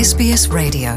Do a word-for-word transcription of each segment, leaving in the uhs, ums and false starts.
S B S Radio.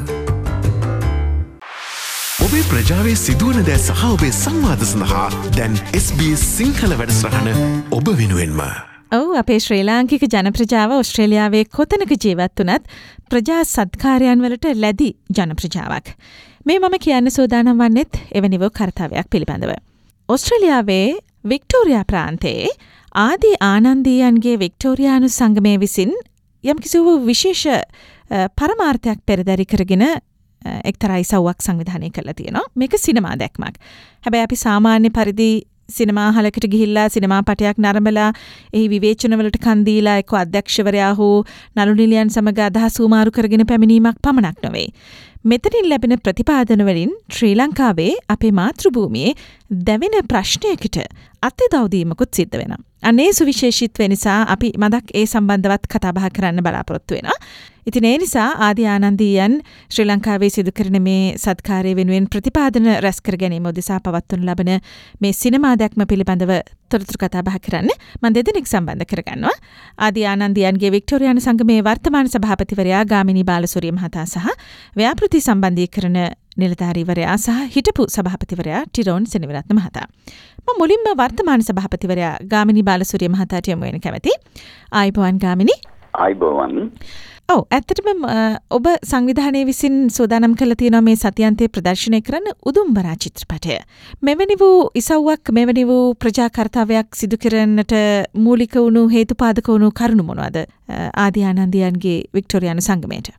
ඔබේ ප්‍රජාවේ සිදුවන දෑ සහ ඔබේ සංවාද සඳහා දැන් S B S සිංහල වැඩසටහන ඔබ වෙනුවෙන්ම. ඔව් අපේ ශ්‍රී ලාංකික ජන ප්‍රජාව ඕස්ට්‍රේලියාවේ කොතැනක ජීවත් වුණත් ප්‍රජා සත්කාරයන් වලට ලැබි ජන ප්‍රජාවක්. මේ මම කියන්න සූදානම් වන්නෙත් එවැනි වූ කර්තව්‍යයක් පිළිබඳව. ඕස්ට්‍රේලියාවේ වික්ටෝරියා ප්‍රාන්තයේ ආදී ආනන්දීයන්ගේ වික්ටෝරියානු සංගමය විසින් යම්කිසි වූ විශේෂ පරමාර්ථයක් පෙරදරි කරගෙන එක්තරා ඉසව්වක් සංවිධානය කරලා තියෙනවා. මේක සිනමා දැක්මක්. හැබැයි අපි සාමාන්‍ය පරිදි සිනමා හලකට ගිහිල්ලා සිනමා පටයක් නරඹලා එහි විවේචනවලට කන් දීලා එක්ක අධ්‍යක්ෂවරයා හෝ නළු නිලියන් සමග අදහස් උමාරු කරගෙන පැමිණීමක් පමණක් නොවේ. මෙතනින් ලැබෙන ප්‍රතිපාදන වලින් ශ්‍රී ලංකාවේ අපේ මාතෘභූමියේ දැවෙන ප්‍රශ්නයකට අත්දැව් දීමකුත් සිද්ධ වෙනවා. අනේ සුවිශේෂීත්වය නිසා අපි මදක් ඒ සම්බන්ධවත් කතා බහ කරන්න බලාපොරොත්තු වෙනවා. ඉතින් ඒ නිසා ආදී ආනන්දීයන් ශ්‍රී ලංකාවේ සිදු කරන මේ සත්කාරය වෙනුවෙන් ප්‍රතිපාදන රැස් කර ගැනීම උදෙසා පවත්වනු ලබන මේ සිනමා දැක්ම පිළිබඳව තොරතුරු කතා බහ කරන්න මම දෙදෙනෙක් සම්බන්ධ කරගන්නවා. ආදී ආනන්දීයන්ගේ වික්ටෝරියානු සංගමේ වර්තමාන සභාපතිවරයා ගාමිණී බාලසූරිය මහතා සහ ව්‍යාපෘති සම්බන්ධීකරණ නිලධාරීවරයා සහ හිටපු සභාපතිවරයා ටිරෝන් සෙනවිරත්න මහතා. මම මුලින්ම වර්තමාන සභාපතිවරයා ගාමිණී බාලසූරිය මහතාට යොමු වෙන කැමැති. ආයිබෝවන් ගාමිණී. ආයිබෝවන්. ඔව් ඇත්තටම ඔබ සංවිධානයේ විසින් සූදානම් කරලා තියෙනවා මේ සතියන්තයේ ප්‍රදර්ශනය කරන උදුම්බරා චිත්‍රපටය. මෙවැනි වූ ඉසව්වක් මෙවැනි වූ ප්‍රජා කර්තව්‍යයක් සිදු කරන්නට මූලික වුණු හේතුපාදක වුණු කරුණු මොනවද ආදී ආනන්දීයන්ගේ වික්ටෝරියානු සංගමයට?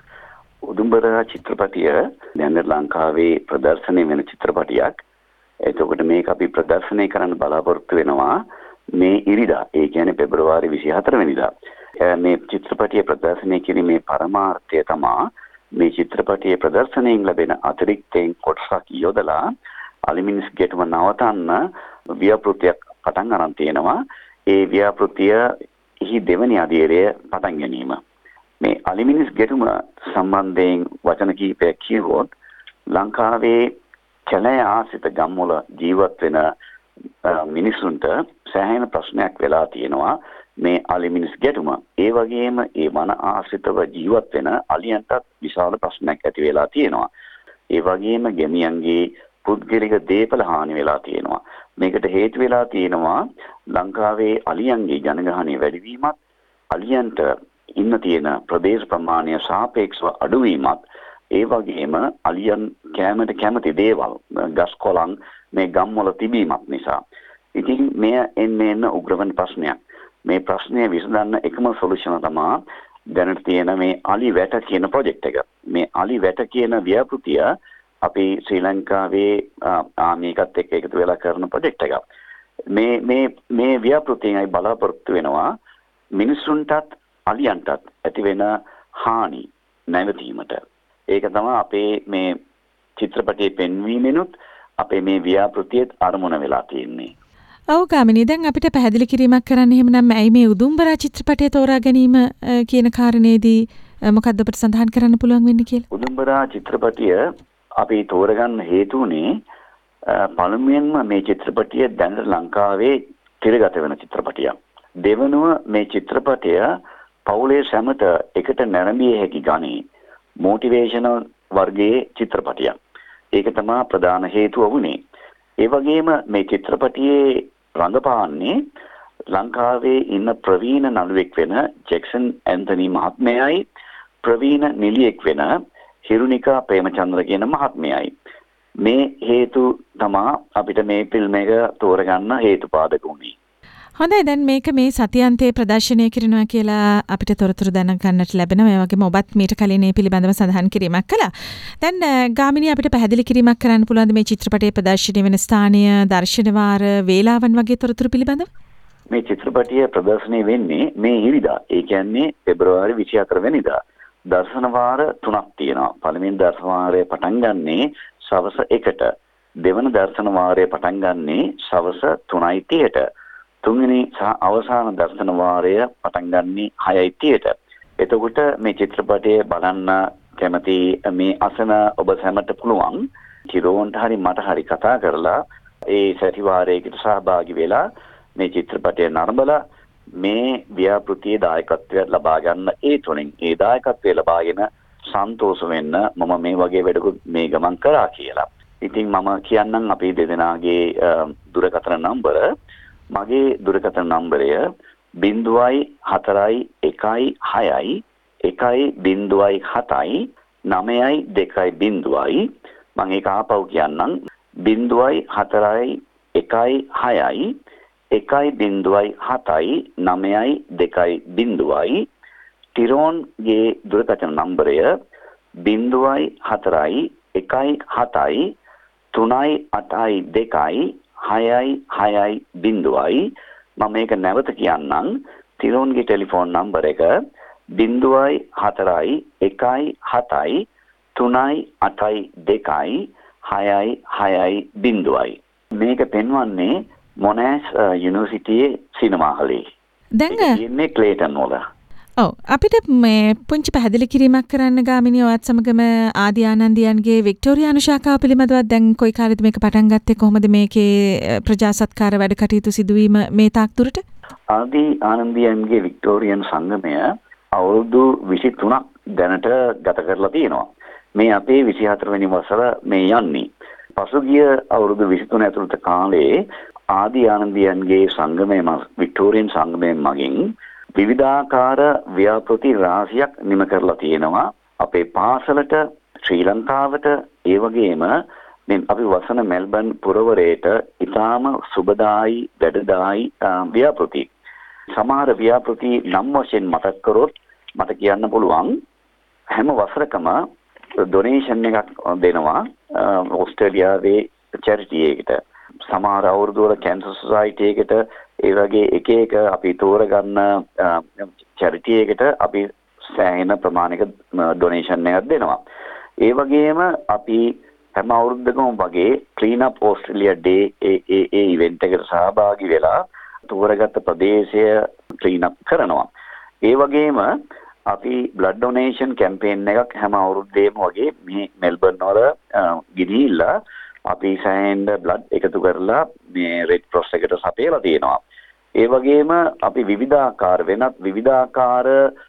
උදුම්බරා චිත්‍රපටිය දැන් ලංකාවේ ප්‍රදර්ශනය වෙන චිත්‍රපටියක්. එතකොට මේක අපි ප්‍රදර්ශනය කරන්න බලාපොරොත්තු වෙනවා මේ ඉරිදා. ඒ කියන්නේ පෙබරවාරි විසිහතර වෙනිදා. මේ චිත්‍රපටිය ප්‍රදර්ශනය කිරීමේ පරමාර්ථය තමයි මේ චිත්‍රපටියේ ප්‍රදර්ශනයෙන් ලැබෙන අතිරික්තයෙන් කොටසක් යොදලා අලිමිනිස් ගැටුම නවතන්න ව්‍යාපෘතියක් පටන් ගන්න තියෙනවා. ඒ ව්‍යාපෘතියෙහි දෙවැනි අධීරය පටන් ගැනීම. මේ අලිමිනිස් ගැටුම සම්බන්ධයෙන් වචන කිහිපයක් කියවොත් ලංකාවේ කැලෑ ආශ්‍රිත ගම්වල ජීවත් වෙන මිනිසුන්ට සෑහෙන ප්‍රශ්නයක් වෙලා තියෙනවා මේ අලිමිනිස් ගැටුම. ඒ වගේම ඒ වන ආශ්‍රිතව ජීවත් වෙන අලියන්ටත් විශාල ප්‍රශ්නයක් ඇති වෙලා තියෙනවා. ඒ වගේම ගැමියන්ගේ පුද්ගලික දේපල හානි වෙලා තියෙනවා. මේකට හේතු වෙලා තියෙනවා ලංකාවේ අලියන්ගේ ජනගහනය වැඩිවීමත්, අලියන්ට ඉන්න තියෙන ප්‍රදේශ ප්‍රමාණය සාපේක්ෂව අඩුවීමත්, ඒ වගේම අලියන් කැමති කැමති දේවල් ගස් කොළන් මේ ගම්වල තිබීමත් නිසා. ඉතින් මෙය එන්නේ එන්න උග්‍රවන ප්‍රශ්නයක්. මේ ප්‍රශ්නය විසඳන්න එකම සොලියුෂන තමයි දැනට තියෙන මේ අලි වැට කියන ප්‍රොජෙක්ට් එක. මේ අලි වැට කියන ව්‍යාපෘතිය අපි ශ්‍රී ලංකාවේ ආමිකත් එක්ක එකතු වෙලා කරන ප්‍රොජෙක්ට් එකක්. මේ මේ මේ ව්‍යාපෘතියයි බලාපොරොත්තු වෙනවා මිනිසුන්ටත් අලියන්ටත් ඇති වෙන හානි නැවතීමට. ඒක තමයි අපේ මේ චිත්‍රපටයේ පෙන්වීමෙනුත් අපේ මේ ව්‍යාපෘතියත් අරමුණ වෙලා තියෙන්නේ. ඔව් ගාමිණී, දැන් අපිට පැහැදිලි කිරීමක් කරන්න එහෙමනම් ඇයි මේ උදුම්බරා චිත්‍රපටය තෝරා ගැනීම කියන කාරණේදී මොකක්ද අපිට සඳහන් කරන්න පුළුවන් වෙන්නේ කියලා? උදුම්බරා චිත්‍රපටිය අපි තෝරගන්න හේතු උනේ පළමුවෙන්ම මේ චිත්‍රපටිය දැන් ලංකාවේ තිරගත වෙන චිත්‍රපටියක්. දෙවනුව මේ චිත්‍රපටය පවුලේ සැමට එකට නැරඹිය හැකි ගණේ මොටිවේෂනල් වර්ගයේ චිත්‍රපටියක්. ඒක තමයි ප්‍රධාන හේතුව වුණේ. ඒ වගේම මේ චිත්‍රපටියේ රඟපාන්නේ ලංකාවේ ඉන්න ප්‍රවීණ නළුවෙක් වෙන ජැක්සන් ඇන්තනි මහත්මයයි ප්‍රවීණ නිලියෙක් වෙන හිරුනිකා ප්‍රේමචන්ද්‍ර කියන මහත්මයයි. මේ හේතු තමයි අපිට මේ ෆිල්ම් එක තෝරගන්න හේතුපාදක වුණේ. හොඳයි, දැන් මේක මේ සතියන්තයේ ප්‍රදර්ශනය කරනවා කියලා අපිට තොරතුරු දැනගන්නට ලැබෙනවා. ඒ වගේම ඔබත් මීට කලින් මේ පිළිබඳව සඳහන් කිරීමක් කළා. දැන් ගාමිණී අපිට පැහැදිලි කිරීමක් කරන්න පුළුවන්ද මේ චිත්‍රපටයේ ප්‍රදර්ශනය වෙන ස්ථානය, දර්ශන වාර, වේලාවන් වගේ තොරතුරු පිළිබඳව? මේ චිත්‍රපටිය ප්‍රදර්ශනය වෙන්නේ මේ ඉරිදා. ඒ කියන්නේ පෙබරවාරි විසිහතර වෙනිදා. දර්ශන වාර තුනක් තියෙනවා. පළවෙනි දර්ශන වාරය පටන් ගන්නේ සවස එකට. දෙවන දර්ශන වාරය පටන් ගන්නේ සවස තුනයි තිහට. තුන්වෙනි සහ අවසාන දර්ශන වාරය පටන් ගන්නේ හයයි තිහට. එතකොට මේ චිත්‍රපටය බලන්න කැමති මේ අසන ඔබ සැමට පුළුවන් කිරෝන්ට හරි මට හරි කතා කරලා ඒ සතිවාරයකට සහභාගී වෙලා මේ චිත්‍රපටය නරඹලා මේ ව්‍යාපෘතියේ දායකත්වය ලබා ගන්න. ඒ තුنين ඒ දායකත්වය ලබාගෙන සන්තෝෂ වෙන්න මම මේ වගේ වැඩකුත් මේ ගමන් කරා කියලා. ඉතින් මම කියන්නම් අපේ දෙදෙනාගේ දුරකථන නම්බර. මගේ දුරකථන නම්බරය බිංදුවයි හතරයි එකයි හයයි එකයි බිංදුවයි හතයි නවයයි දෙකයි බිංදුවයි. මම ඒක ආපහු කියන්නම්. බිංදුවයි හතරයි එකයි හයයි එකයි බිංදුවයි හතයි නවයයි දෙකයි බිංදුවයි. ටිරෝන්ගේ දුරකථන නම්බරය බිංදුවයි හතරයි එකයි හතයි තුනයි අටයි දෙකයි හයයි හයයි බිංදුවයි. මම මේක නැවත කියන්නම්. ටිරෝන්ගේ ටෙලිෆෝන් නම්බර එක බිංදුවයි හතරයි එකයි හතයි තුනයි අටයි දෙකයි හයයි හයයි බිංදුවයි. මේක පෙන්වන්නේ මොනෑස් යුනිවර්සිටියේ සිනමා හලේ. දැන් ඉන්නේ ක්ලේටන් වල. ඔව් අපිට මේ පුංචි පැහැදිලි කිරීමක් කරන්න ගාමිණී ඔයත් සමගම ආදි ආනන්දියන්ගේ වික්ටෝරියානු ශාඛාව පිළිබඳව දැන් කොයි කාලෙද මේක පටන් ගත්තේ කොහොමද මේකේ ප්‍රජා සත්කාර වැඩ කටයුතු සිදුවීම මේ තාක් දුරට? ආදි ආනන්දියන්ගේ වික්ටෝරියානු සංගමය අවුරුදු විසිතුනක් දැනට ගත කරලා තියෙනවා. මේ අපේ විසිහතර වෙනි වසර මේ යන්නේ. පසුගිය අවුරුදු විසිතුන ඇතුළත කාලේ ආදි ආනන්දියන්ගේ සංගමය වික්ටෝරියන් සංගමය මගින් විවිධාකාර ව්‍යාපෘති රාශියක් නිම කරලා තියෙනවා. අපේ පාසලට, ශ්‍රී ලංකාවට, ඒ වගේම මේ අපි වසන මෙල්බන් පුරවරයට ඉතාම සුබදායි වැඩදායි ව්‍යාපෘති. සමහර ව්‍යාපෘති නම් වශයෙන් මතක් කරොත් මට කියන්න පුළුවන් හැම වසරකම ඩොනේෂන් එකක් දෙනවා ඕස්ට්‍රේලියාවේ චැරිටි එකකට. සමහර අවුරුදු වල කැන්සර් සොසයිටි එකට ඒ වගේ එක එක අපි තෝරගන්න චැරිටි එකට අපි සෑහෙන ප්‍රමාණයක ඩොනේෂන් එකක් දෙනවා. ඒ වගේම අපි හැම අවුරුද්දකම වගේ ක්ලීන් අප් ඕස්ට්‍රේලියා ඩේ ඒ ඒ ඒ ඉවෙන්ට් එකට සහභාගී වෙලා තෝරගත්ත ප්‍රදේශය ක්ලීන් අප් කරනවා. ඒ වගේම අපි බ්ලඩ් ඩොනේෂන් කැම්පේන් එකක් හැම අවුරුද්දේම වගේ මේ මෙල්බර්න් වල ගිහිල්ලා අපි සෑහෙන බ්ලඩ් එකතු කරලා මේ රෙඩ් ක්‍රොස් එකට සපයලා තියෙනවා. ඒ වගේම අපි විවිධාකාර වෙනත් විවිධාකාර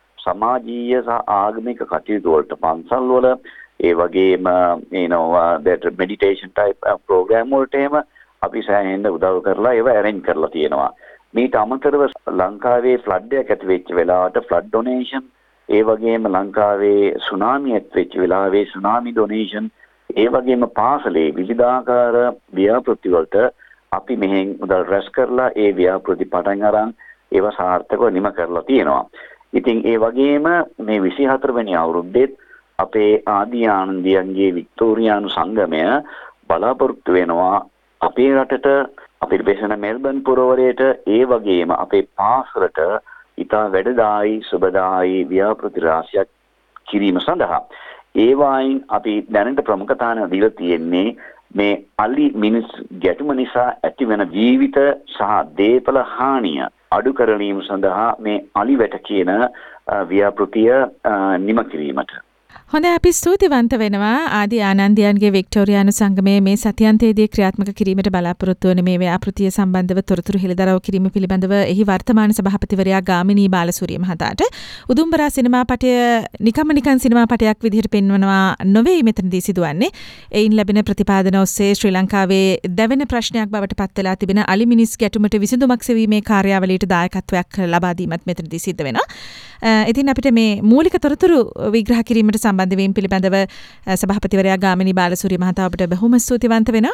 සමාජීය සහ ආගමික කටයුතු වලට පන්සල් වල ඒ වගේම you know that meditation type program වලට එම අපි සෑහෙන උදව් කරලා ඒව arrange කරලා තියෙනවා. මේට අමතරව ලංකාවේ ෆ්ලඩ් එකක් ඇති වෙච්ච වෙලාවට ෆ්ලඩ් ඩොනේෂන් ඒ වගේම ලංකාවේ සුනාමි ඇති වෙච්ච වෙලාවේ සුනාමි ඩොනේෂන් ඒ වගේම පාසලේ විවිධාකාර ව්‍යාපෘති වලට අපි මෙහෙන් උදව් රැස් කරලා ඒ ව්‍යාපෘති පටන් අරන් ඒවා සාර්ථකව නිම කරලා තියෙනවා. ඉතින් ඒ වගේම මේ විසිහතර වෙනි අවුරුද්දේත් අපේ ආදි ආනන්දියන්ගේ වික්ටෝරියානු සංගමය බලාපොරොත්තු වෙනවා අපේ රටට අපේ දේශන මෙල්බන් පුරවරයට ඒ වගේම අපේ පාසලට ඉතා වැඩදායි සුබදායි ව්‍යාපෘති රාශියක් කිරීම සඳහා ඒ වයින් අපි දැනට ප්‍රමුඛතාවය දීලා තියෙන්නේ මේ අලි මිනිස් ගැටුම නිසා ඇතිවන ජීවිත සහ දේපල හානිය අඩු කරලීම සඳහා මේ අලි වැට කියන ව්‍යාපෘතිය නිම කිරීමට. හොඳයි අපි ස්තුතිවන්ත වෙනවා ආදි ආනන්දියන්ගේ වික්ටෝරියානු සංගමයේ මේ සතියන්තයේදී ක්‍රියාත්මක කිරීමට බලාපොරොත්තු වන මේ ව්‍යාපෘතිය සම්බන්ධව තොරතුරු හෙළිදරව් කිරීම පිළිබඳව එහි වර්තමාන සභාපතිවරයා ගාමිණී බාලසූරිය මහතාට උදුම්බරා සිනමාපටය නිකම්ම නිකන් සිනමාපටයක් විදිහට පෙන්වනවා නොවේ මෙතනදී සිදුවන්නේ. එයින් ලැබෙන ප්‍රතිපාදන ඔස්සේ ශ්‍රී ලංකාවේ දැවෙන ප්‍රශ්නයක් බවට පත් වෙලා තිබෙන අලි මිනිස් ගැටුමට විසඳුමක් සෙවීමේ කාර්යාවලියට දායකත්වයක් ලබා දීමත් මෙතනදී සිද්ධ වෙනවා. ඉතින් අපිට මේ මූලික තොරතුරු විග්‍රහ කිරීමට සම්බන්ධ වීම පිළිබඳව සභාපතිවරයා ගාමිණී බාලසූරිය මහතා ඔබට බොහොම ස්තුතිවන්ත වෙනවා.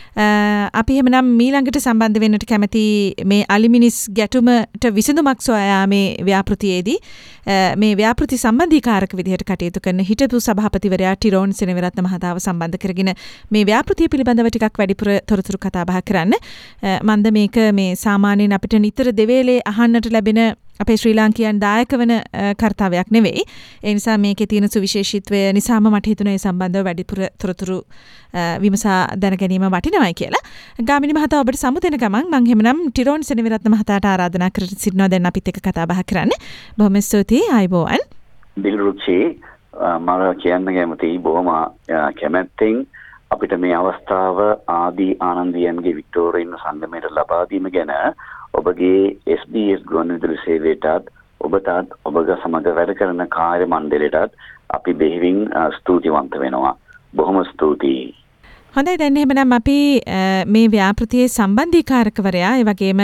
අපි එහෙමනම් මීළඟට සම්බන්ධ වෙන්නට කැමති මේ අලි මිනිස් ගැටුමට විසඳුමක් සොයා යාමේ ව්‍යාපෘතියේදී මේ ව්‍යාපෘති සම්බන්ධීකාරක විදිහට කටයුතු කරන හිටපු සභාපතිවරයා ටිරෝන් සෙනවිරත්න මහතාව සම්බන්ධ කරගෙන මේ ව්‍යාපෘතිය පිළිබඳව ටිකක් වැඩිපුර තොරතුරු කතා බහ කරන්න. මන්ද මේක මේ සාමාන්‍යයෙන් අපිට නිතර දෙවේලේ අහන්නට ලැබෙන අපේ ශ්‍රී ලාංකිකයන් දායක වන කර්තව්‍යයක් නෙවෙයි. ඒ නිසා මේකේ තියෙන සුවිශේෂීත්වය නිසාම මට හිතුණා ඒ සම්බන්ධව වැඩිපුර තොරතුරු විමසා දැන ගැනීම වටිනවයි කියලා. ගාමිණී මහතා ඔබට සමු දෙන ගමන් මම එහෙමනම් ටිරෝන් සෙනවිරත්න මහතාට ආරාධනා කර සිටිනවා දැන් අපිත් එක්ක කතා බහ කරන්න. බොහොම ස්තුතියි ආයුබෝවන්. දිල්රුචි මම කියන්න කැමතියි බොහොම කැමැත්තෙන් අපිට මේ අවස්ථාව ආදි ආනන්දියන්ගේ වික්ටෝරියානු සංගමයට ලබා දීම ගැන ඔබගේ එස් බී එස් ගුවන්විදුලි සේවයටත් ඔබටත් ඔබග සමග වැඩ කරන කාර්ය මණ්ඩලයටත් අපි බෙහෙවින් ස්තුතිවන්ත වෙනවා. බොහොම ස්තුතියි. හොඳයි දැන් එහෙමනම් අපි මේ ව්‍යාපෘතියේ සම්බන්ධීකාරකවරයා ඒ වගේම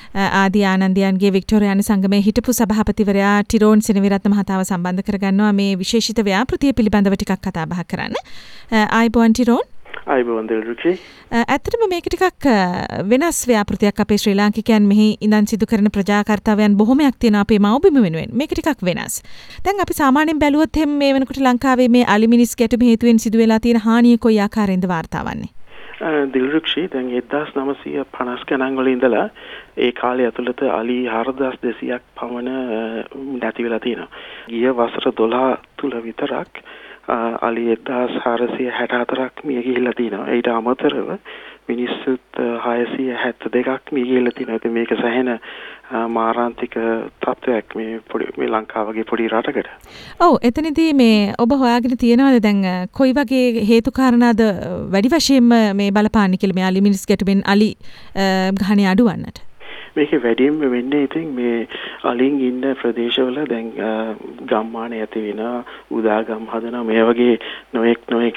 ආදී ආනන්දයන්ගේ වික්ටෝරියානු සංගමයේ හිටපු සභාපතිවරයා ටිරෝන් සෙනවිරත්න මහතාව සම්බන්ධ කරගන්නවා මේ විශේෂිත ව්‍යාපෘතිය පිළිබඳව ටිකක් කතා බහ කරන්න. ආයිබෝන් ටිරෝන්. ආයිබෝන් දිල්රුචි. ඇත්තටම මේක ටිකක් වෙනස් ව්‍යාපෘතියක් අපේ ශ්‍රී ලාංකිකයන් මෙහි ඉඳන් සිදු කරන ප්‍රජා කර්තව්‍යයන් බොහොමයක් තියෙන අපේ මව්බිම වෙනුවෙන්. මේක ටිකක් වෙනස්. දැන් අපි සාමාන්‍යයෙන් බැලුවොත් එහෙම මේ වෙනකොට ලංකාවේ මේ අලිමිනිස් ගැටුම හේතුවෙන් සිදු වෙලා තියෙන හානිය කොයි ආකාරයෙන්ද වාර්තා වන්නේ? දිල්රුක්ෂි දැන් එක්දාස් නවසිය පනස් ගණන් වල ඉඳලා ඒ කාලය ඇතුළත අලි හාරදාස් දෙසීයක් පමණ නැති වෙලා තියෙනවා. ගිය වසර දොළහ තුල විතරක් අලි එක්දාස් හාරසිය හැට හතරක් මිය ගිහිල්ලා තියෙනවා. ඊට අමතරව මිනිස්සුත් හයසිය හැත්තෑ දෙකක් මිය ගිහිල්ලා තියෙනවා. ඉතින් මේක සැහෙන මාරාන්තික තත්ත්වයක් මේ පොඩි මේ ලංකාව වගේ පොඩි රටකට. ඔව් එතනදී මේ ඔබ හොයාගෙන තියෙනවද දැන් කොයි වගේ හේතු කාරණාද වැඩි වශයෙන්ම මේ බලපාන්නේ කියලා මේ අලි මිනිස් ගැටුමින් අලි ගහණය අඩුවන්නට? මේකේ වැඩිම වෙන්නේ ඉතින් මේ අලින් ඉන්න ප්‍රදේශවල දැන් ගම්මාන ඇති වෙන උදාගම් හදන මේ වගේ නොඑක් නොඑක්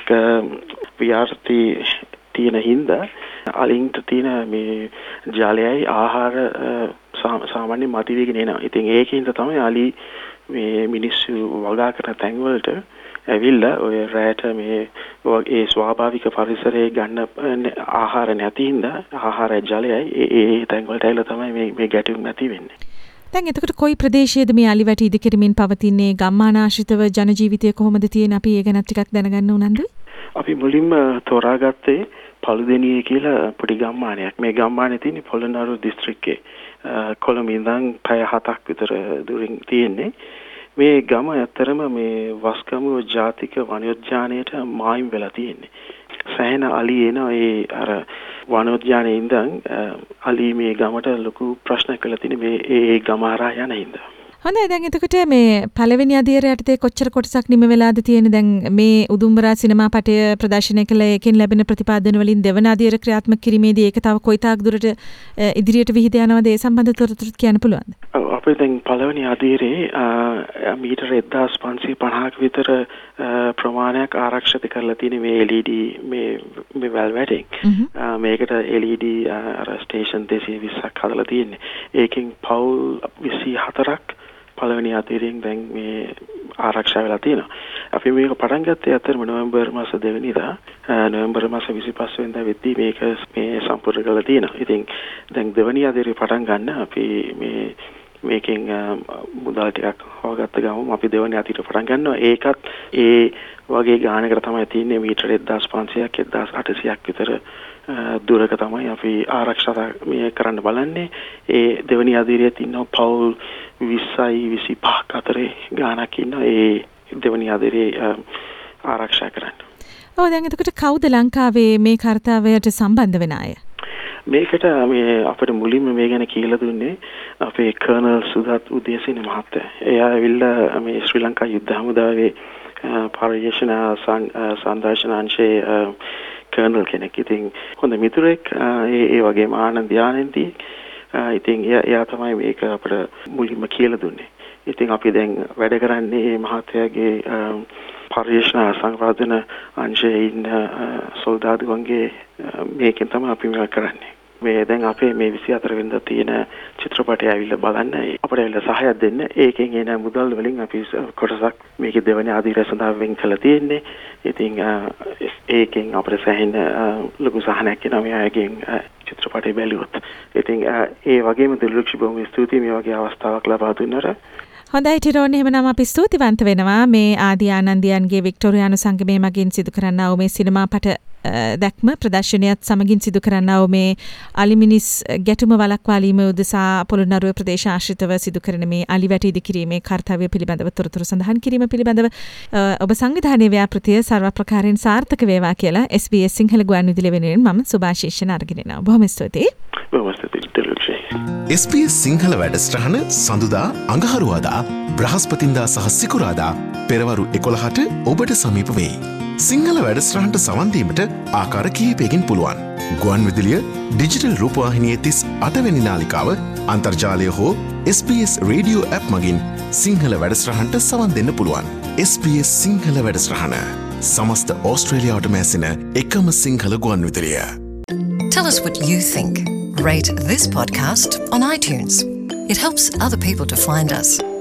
ව්‍යාපෘති තියෙන හින්දා අලින්ට තියෙන මේ ජලයයි ආහාර සාමාන්‍ය මදි වෙගෙන එනවා. ඉතින් ඒකින්ද තමයි අලි මේ මිනිස්සු වගා කරන තැන්වලට ඇවිල්ලා ඔය රැට මේ ඒ ස්වාභාවික පරිසරයේ ගන්න ආහාර නැති හින්දා ආහාර ජලයයි ඒ ඒ තැන්වලට ඇවිල්ලා තමයි මේ මේ ගැටුම් නැති වෙන්නේ. දැන් එතකොට කොයි ප්‍රදේශයේද මේ අලි වැටි ඉදිකිරීමෙන් පවතින්නේ ගම්මානාශ්‍රිතව ජන ජීවිතය කොහොමද තියෙන්නේ අපි ඒ ගැන ටිකක් දැනගන්න උනන්දු? අපි මුලින්ම තෝරාගත්තේ පළුදෙනියේ කියලා පොඩි ගම්මානයක්. මේ ගම්මානේ තියෙන්නේ පොළොන්නරු දිස්ත්‍රික්කේ. කොළඹ ඉඳන් පැය හතක් විතර දුරින් තියෙන්නේ. මේ ගම ඇත්තරම මේ වස්ගමුව ජාතික වනෝද්‍යානයට මායිම් වෙලා තියෙන්නේ. සෑහෙන අලි එන ඒ අර වනෝද්‍යානයේ ඉඳන් අලි මේ ගමට ලොකු ප්‍රශ්න කළා තියෙන්නේ මේ ඒ ගම හරහා යන හින්දා. හොඳයි දැන් එතකොට මේ පළවෙනි අදියර යටතේ කොච්චර කොටසක් නිම වෙලාද තියෙන්නේ දැන් මේ උදුම්බරා සිනමා පටය ප්‍රදර්ශනය කළ එකෙන් ලැබෙන ප්‍රතිපාදන වලින් දෙවන අදියර ක්‍රියාත්මක කිරීමේදී ඒක තව කොයි තාක් දුරට ඉදිරියට විහිද යනවද ඒ සම්බන්ධ තොරතුරුත් කියන්න පුළුවන්ද? ඔව් අපි දැන් පළවෙනි අදියරේ මීටර එක්දාස් පන්සිය පනහක විතර ප්‍රමාණයක් ආරක්ෂිත කරලා තියෙන මේ එල් ඊ ඩී මේ මේ වැල් වැටින් මේකට එල් ඊ ඩී අර ස්ටේෂන් දෙසිය විස්සක් හදලා තියෙන්නේ. ඒකෙන් පවුල් විසි හතරක් පළවෙනි අදියරෙන් දැන් මේ ආරක්ෂා වෙලා තියෙනවා. අපි මේක පටන් ගත්තේ අතරම නොවැම්බර් මාස දෙවෙනිදා නොවැම්බර් මාස විසිපහ වෙනිදා වෙද්දී මේක මේ සම්පූර්ණ කරලා තියෙනවා. ඉතින් දැන් දෙවෙනි අදියරේ පටන් ගන්න අපි මේ මේකෙන් මුදල් ටිකක් හොයාගත්ත ගමන් අපි දෙවෙනි අදියරේ පටන් ගන්නවා. ඒකත් ඒ වගේ ගානකට තමයි තියෙන්නේ මීටර එක්දාස් පන්සියයක් එක්දාස් අටසියක් විතර දුරක තමයි අපි ආරක්ෂා මේ කරන්න බලන්නේ. ඒ දෙවෙනි අදියරේ ඉන්න පවුල් විස්සයි විසිපහක් අතරේ ගානක් ඉන්න ඒ දෙවෙනි අදියරේ ආරක්ෂා කරන්න. ඔව් දැන් එතකොට කවුද ලංකාවේ මේ කාර්යයට සම්බන්ධ වෙන අය? මේකට මේ අපිට මුලින්ම මේ ගැන කියලා දුන්නේ අපේ කර්නල් සුදත් උදේසිනි මහත්තයා. එයා ඇවිල්ලා මේ ශ්‍රී ලංකා යුද්ධ හමුදාවේ පර්යේෂණ සංදර්ශන අංශයේ කර්නල් කෙනෙක්. ඉතින් හොඳ මිතුරෙක් ඒ ඒ වගේම ආනන්ද ආනන්දී ඉතින් එයා තමයි මේක අපිට මුලින්ම කියලා දුන්නේ. ඉතින් අපි දැන් වැඩ කරන්නේ මේ මහත්තයාගේ පර්යේෂණ සංවර්ධන අංශයේ ඉන්න සොල්දාදුවන්ගේ මේකෙන් තමයි අපි මේක කරන්නේ. මේ දැන් අපේ මේ විසි හතර වෙනිදා තියෙන චිත්‍රපටය ඇවිල්ලා බලන්න අපිට ඇවිල්ලා සහායක් දෙන්න. ඒකෙන් එන මුදල් වලින් අපි කොටසක් මේකේ දෙවෙනි අදියර සඳහා වෙන් කළා තියෙන්නේ. ඉතින් ඒකෙන් අපිට සෑහෙන ලොකු සහනයක් එනවා මේ අයගෙන් චිත්‍රපටය බැලුවොත්. ඉතින් ඒ වගේම දිලුක්ෂි බොහොම ස්තුතියි මේ වගේ අවස්ථාවක් ලබා දුන්නට. හොඳයි ටිරෝන් එහෙමනම් අපි ස්තුතිවන්ත වෙනවා මේ ආදී ආනන්දයන්ගේ වික්ටෝරියානු සංගමයේ මගින් සිදු කරන්නා වූ මේ සිනමා පට දැක්ම ප්‍රදර්ශනයත් සමගින් සිදු කරන්නා වූ මේ අලිමිනිස් ගැටුම වළක්වාලීම උදෙසා පොළොන්නරුව ප්‍රදේශ ආශ්‍රිතව සිදු කරන මේ අලි වැටි ඉදිකිරීමේ කාර්යය පිළිබඳව තොරතුරු සඳහන් කිරීම පිළිබඳව ඔබ සංවිධානයේ ව්‍යාපෘතිය සර්ව ප්‍රකාරයෙන් සාර්ථක වේවා කියලා එස් බී එස් සිංහල ගුවන්විදුලිය වෙනුවෙන් මම සුභාශිෂ්‍යන අරගෙන යනවා. බොහොම ස්තුතියි. බොහොම ස්තුතියි. එස් බී එස් සිංහල වැඩසටහන සඳුදා අඟහරුවාදා බ්‍රහස්පතින්දා සහ සිකුරාදා පෙරවරු එකොළහට ඔබට සමීප වෙයි. සිංහල වැඩසටහනට සවන් දීමට ආකාර කිහිපයකින් පුළුවන්. ගුවන් විදුලිය ඩිජිටල් රූපවාහිනියේ තිස් අටවැනි නාලිකාව අන්තර්ජාලය හෝ S B S radio app මගින් සිංහල වැඩස්ටහනට සවන් දෙන්න පුළුවන්. S B S සිංහල වැඩස්ටහන සමස්ත ඕස්ට්‍රේලියාවටම ඇසෙන එකම සිංහල ගුවන් විදුලිය. Tell us what you think. Rate this podcast on iTunes. It helps other people to find us.